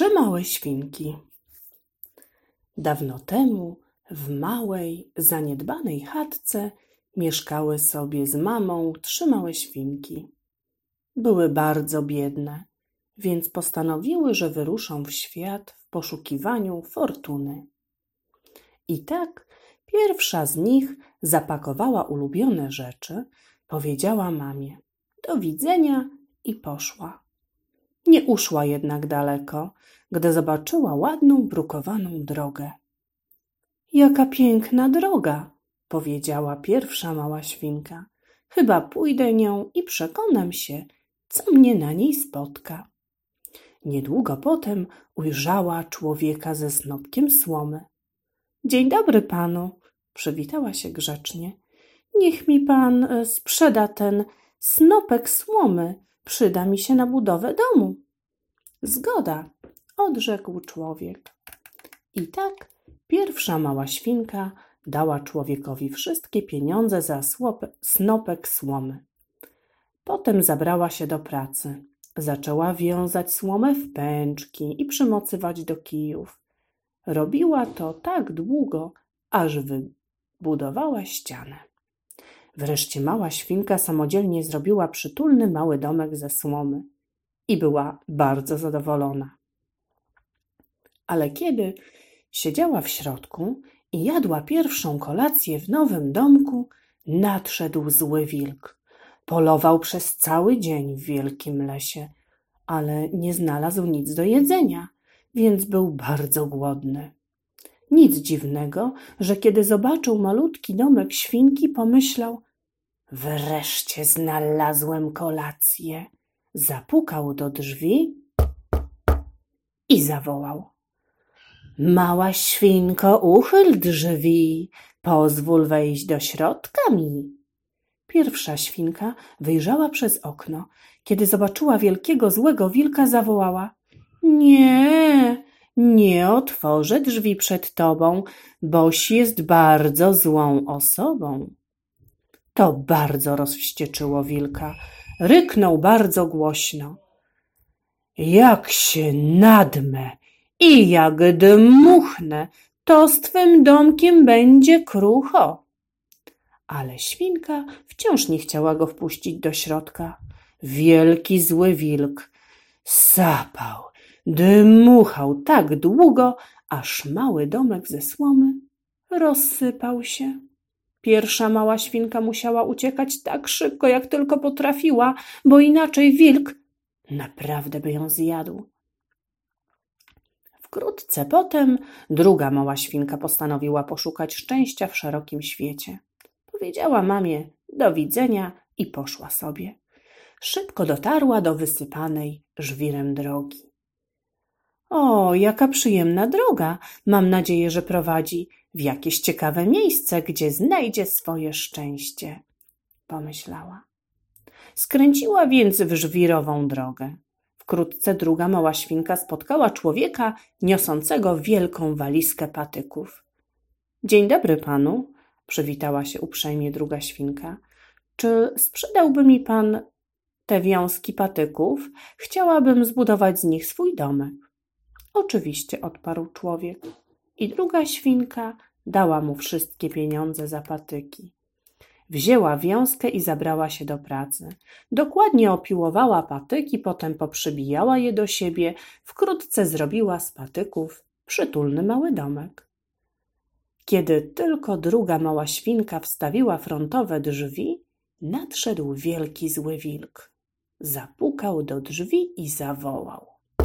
Trzy małe świnki. Dawno temu w małej, zaniedbanej chatce mieszkały sobie z mamą trzy małe świnki. Były bardzo biedne, więc postanowiły, że wyruszą w świat w poszukiwaniu fortuny. I tak pierwsza z nich zapakowała ulubione rzeczy, powiedziała mamie: do widzenia, i poszła. Nie uszła jednak daleko, gdy zobaczyła ładną, brukowaną drogę. Jaka piękna droga, powiedziała pierwsza mała świnka. Chyba pójdę nią i przekonam się, co mnie na niej spotka. Niedługo potem ujrzała człowieka ze snopkiem słomy. Dzień dobry panu, przywitała się grzecznie. Niech mi pan sprzeda ten snopek słomy, przyda mi się na budowę domu. Zgoda, odrzekł człowiek. I tak pierwsza mała świnka dała człowiekowi wszystkie pieniądze za snopek słomy. Potem zabrała się do pracy. Zaczęła wiązać słomę w pęczki i przymocywać do kijów. Robiła to tak długo, aż wybudowała ścianę. Wreszcie mała świnka samodzielnie zrobiła przytulny mały domek ze słomy i była bardzo zadowolona. Ale kiedy siedziała w środku i jadła pierwszą kolację w nowym domku, nadszedł zły wilk. Polował przez cały dzień w wielkim lesie, ale nie znalazł nic do jedzenia, więc był bardzo głodny. Nic dziwnego, że kiedy zobaczył malutki domek świnki, pomyślał: wreszcie znalazłem kolację. Zapukał do drzwi i zawołał: mała świnko, uchyl drzwi, pozwól wejść do środka mi. Pierwsza świnka wyjrzała przez okno. Kiedy zobaczyła wielkiego, złego wilka, zawołała: nie otworzę drzwi przed tobą, boś jest bardzo złą osobą. To bardzo rozwścieczyło wilka. Ryknął bardzo głośno: jak się nadmę i jak dmuchnę, to z twym domkiem będzie krucho. Ale świnka wciąż nie chciała go wpuścić do środka. Wielki zły wilk sapał, dmuchał tak długo, aż mały domek ze słomy rozsypał się. Pierwsza mała świnka musiała uciekać tak szybko, jak tylko potrafiła, bo inaczej wilk naprawdę by ją zjadł. Wkrótce potem druga mała świnka postanowiła poszukać szczęścia w szerokim świecie. Powiedziała mamie do widzenia i poszła sobie. Szybko dotarła do wysypanej żwirem drogi. O, jaka przyjemna droga! Mam nadzieję, że prowadzi w jakieś ciekawe miejsce, gdzie znajdzie swoje szczęście, pomyślała. Skręciła więc w żwirową drogę. Wkrótce druga mała świnka spotkała człowieka niosącego wielką walizkę patyków. Dzień dobry panu, przywitała się uprzejmie druga świnka. Czy sprzedałby mi pan te wiązki patyków? Chciałabym zbudować z nich swój domek. Oczywiście, odparł człowiek. I druga świnka dała mu wszystkie pieniądze za patyki. Wzięła wiązkę i zabrała się do pracy. Dokładnie opiłowała patyki, potem poprzybijała je do siebie. Wkrótce zrobiła z patyków przytulny mały domek. Kiedy tylko druga mała świnka wstawiła frontowe drzwi, nadszedł wielki zły wilk. Zapukał do drzwi i zawołał: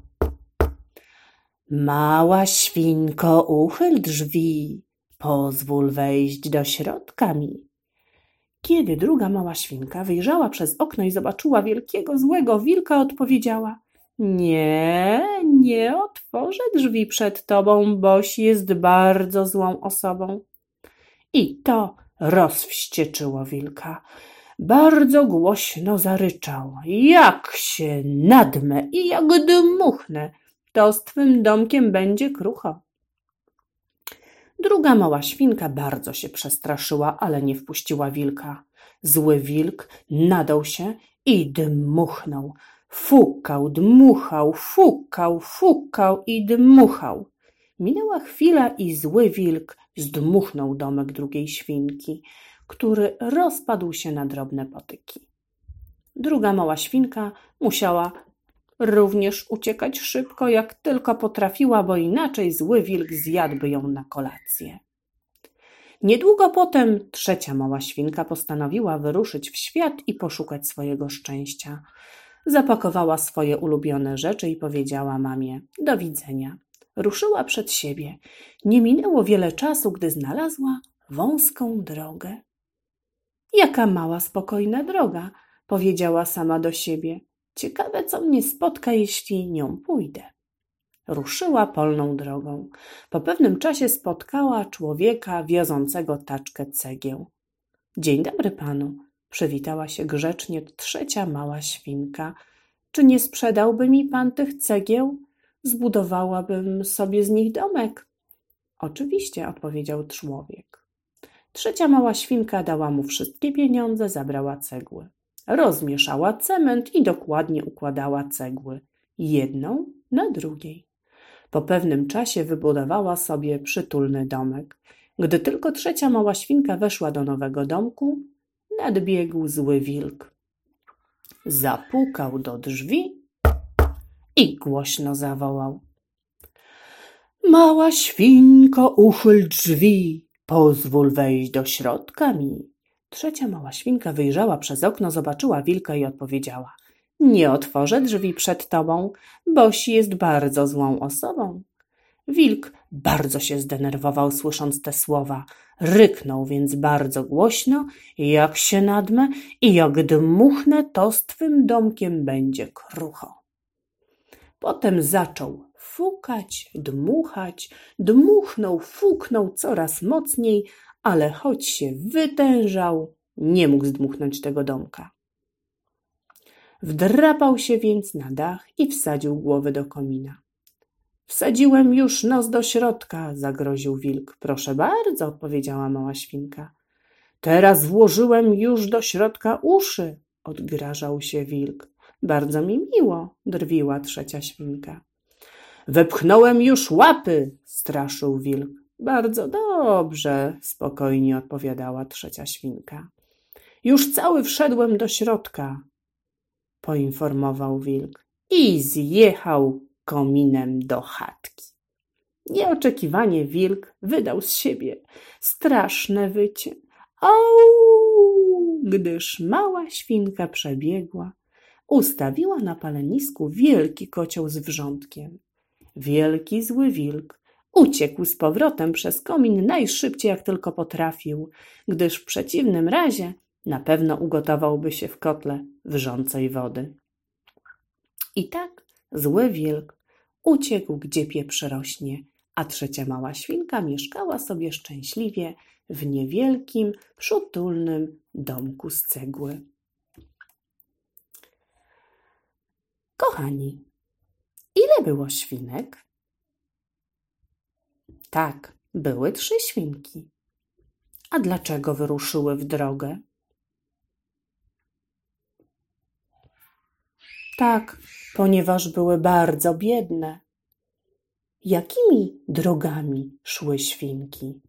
mała świnko, uchyl drzwi, pozwól wejść do środka mi. Kiedy druga mała świnka wyjrzała przez okno i zobaczyła wielkiego, złego wilka, odpowiedziała: nie otworzę drzwi przed tobą, boś jest bardzo złą osobą. I to rozwścieczyło wilka. Bardzo głośno zaryczał: jak się nadmę i jak dmuchnę, to z twym domkiem będzie krucho. Druga mała świnka bardzo się przestraszyła, ale nie wpuściła wilka. Zły wilk nadął się i dmuchnął. Fukał i dmuchał. Minęła chwila i zły wilk zdmuchnął domek drugiej świnki, który rozpadł się na drobne potyki. Druga mała świnka musiała również uciekać szybko, jak tylko potrafiła, bo inaczej zły wilk zjadłby ją na kolację. Niedługo potem trzecia mała świnka postanowiła wyruszyć w świat i poszukać swojego szczęścia. Zapakowała swoje ulubione rzeczy i powiedziała mamie: do widzenia. Ruszyła przed siebie. Nie minęło wiele czasu, gdy znalazła wąską drogę. Jaka mała, spokojna droga, powiedziała sama do siebie. Ciekawe, co mnie spotka, jeśli nią pójdę. Ruszyła polną drogą. Po pewnym czasie spotkała człowieka wiozącego taczkę cegieł. Dzień dobry panu, przywitała się grzecznie trzecia mała świnka. Czy nie sprzedałby mi pan tych cegieł? Zbudowałabym sobie z nich domek. Oczywiście, odpowiedział człowiek. Trzecia mała świnka dała mu wszystkie pieniądze, zabrała cegły. Rozmieszała cement i dokładnie układała cegły, jedną na drugiej. Po pewnym czasie wybudowała sobie przytulny domek. Gdy tylko trzecia mała świnka weszła do nowego domku, nadbiegł zły wilk. Zapukał do drzwi i głośno zawołał. Mała świnko, uchyl drzwi, pozwól wejść do środka mi. Trzecia mała świnka wyjrzała przez okno, zobaczyła wilka i odpowiedziała. Nie otworzę drzwi przed tobą, boś jest bardzo złą osobą. Wilk bardzo się zdenerwował, słysząc te słowa. Ryknął więc bardzo głośno, jak się nadmę i jak dmuchnę, to z twym domkiem będzie krucho. Potem zaczął fukać, dmuchać, dmuchnął, fuknął coraz mocniej, ale choć się wytężał, nie mógł zdmuchnąć tego domka. Wdrapał się więc na dach i wsadził głowę do komina. Wsadziłem już nos do środka, zagroził wilk. Proszę bardzo, odpowiedziała mała świnka. Teraz włożyłem już do środka uszy, odgrażał się wilk. Bardzo mi miło, drwiła trzecia świnka. Wepchnąłem już łapy, straszył wilk. Bardzo dobrze, spokojnie odpowiadała trzecia świnka. Już cały wszedłem do środka, poinformował wilk i zjechał kominem do chatki. Nieoczekiwanie wilk wydał z siebie straszne wycie. Au! Gdyż mała świnka przebiegła, ustawiła na palenisku wielki kocioł z wrzątkiem. Wielki zły wilk uciekł z powrotem przez komin najszybciej jak tylko potrafił, gdyż w przeciwnym razie na pewno ugotowałby się w kotle wrzącej wody. I tak zły wilk uciekł, gdzie pieprz rośnie, a trzecia mała świnka mieszkała sobie szczęśliwie w niewielkim, przytulnym domku z cegły. Kochani, ile było świnek? Tak, były 3 świnki. A dlaczego wyruszyły w drogę? Tak, ponieważ były bardzo biedne. Jakimi drogami szły świnki?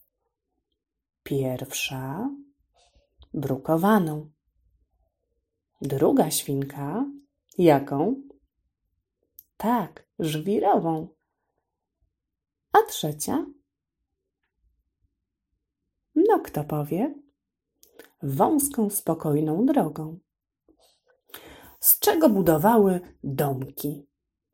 Pierwsza brukowaną. Druga świnka jaką? Tak, żwirową. A trzecia? No kto powie? Wąską, spokojną drogą. Z czego budowały domki?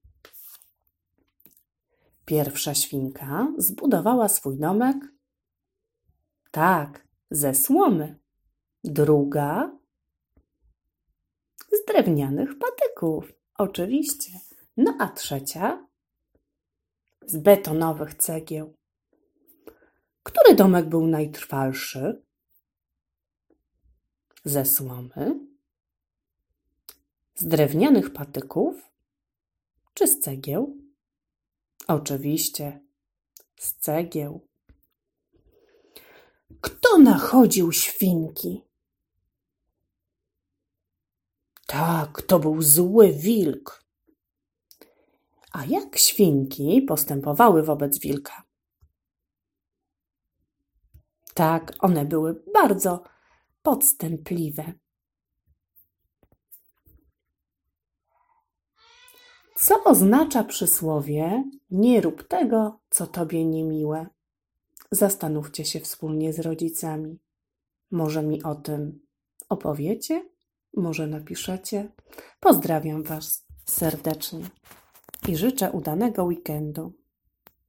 Pierwsza świnka zbudowała swój domek, tak, ze słomy. Druga z drewnianych patyków, oczywiście. No a trzecia z betonowych cegieł. Który domek był najtrwalszy? Ze słomy, z drewnianych patyków czy z cegieł? Oczywiście z cegieł. Kto nachodził świnki? Tak, to był zły wilk. A jak świnki postępowały wobec wilka? Tak, one były bardzo podstępliwe. Co oznacza przysłowie nie rób tego, co tobie niemiłe? Zastanówcie się wspólnie z rodzicami. Może mi o tym opowiecie? Może napiszecie? Pozdrawiam Was serdecznie i życzę udanego weekendu.